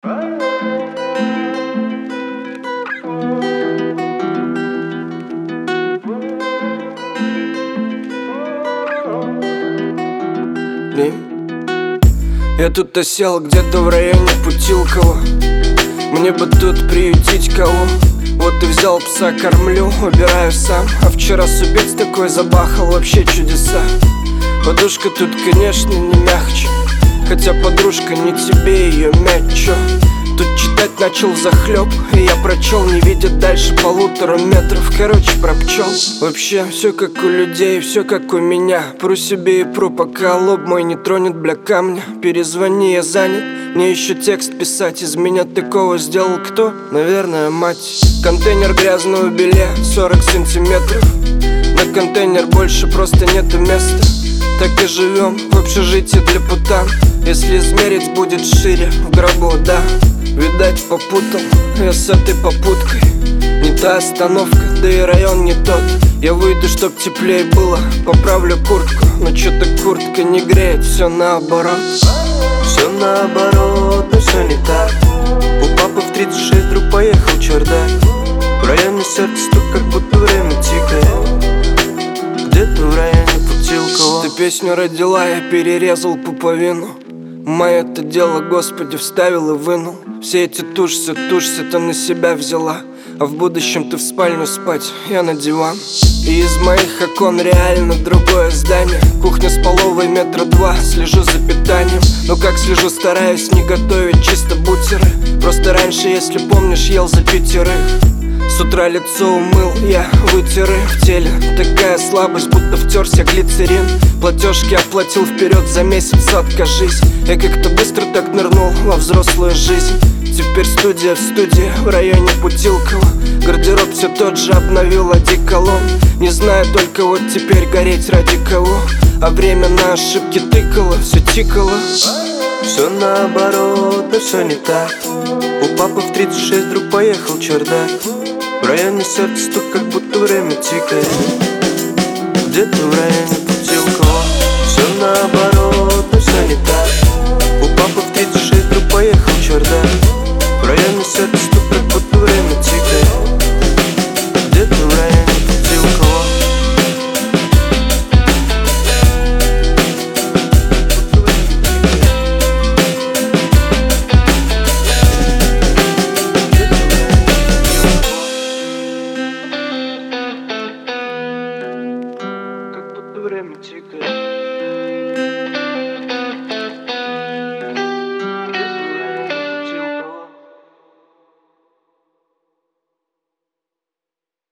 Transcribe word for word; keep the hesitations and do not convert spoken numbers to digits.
Я тут осел где-то в районе Путилково. Мне бы тут приютить кого. Вот и взял пса, кормлю, убираю сам. А вчера субец такой забахал, вообще чудеса. Подушка тут, конечно, не мягче, хотя подружка не тебе ее мять, чё? Тут читать начал захлеб, и я прочел, не видя дальше полутора метров. Короче, про пчел. Вообще, все как у людей, все как у меня. Пру себе и пру, пока лоб мой не тронет, бля, камня. Перезвони, я занят, мне еще текст писать. Из меня такого сделал кто? Наверное, мать. Контейнер грязного белья, сорок сантиметров. На контейнер больше просто нету места. Так и живем в общежитии для путан. Если измерить, будет шире в гробу, да. Видать, попутал я с этой попуткой. Не та остановка, да и район не тот. Я выйду, чтоб теплее было, поправлю куртку. Но чё-то куртка не греет, все наоборот. Все наоборот, но все не так. У папы в тридцать шесть вдруг поехал чердак. В районе сердца стук, как будто время тикает. Где-то в районе Путилково. Ты песню родила, я перерезал пуповину. Мое это дело, Господи, вставил и вынул. Все эти тушься, тушься, ты на себя взяла. А в будущем ты в спальню спать, я на диван. И из моих окон реально другое здание. Кухня с половой метра два, слежу за питанием. Но как слежу, стараюсь не готовить чисто бутеры. Просто раньше, если помнишь, ел за пятерых. С утра лицо умыл, я вытер их в теле. Такая слабость, будто втерся глицерин. Платежки оплатил вперед, за месяц откажись. Я как-то быстро так нырнул во взрослую жизнь. Теперь студия в студии в районе Путилково. Гардероб все тот же, обновил одеколон. Не знаю только вот теперь гореть ради кого. А время на ошибки тыкало, все тикало. Все наоборот, но все не так. У папы в тридцать шесть вдруг поехал чердак. В районе сердца стук, как будто время тикает. Где-то в районе Путилково. Все наоборот, но все не так.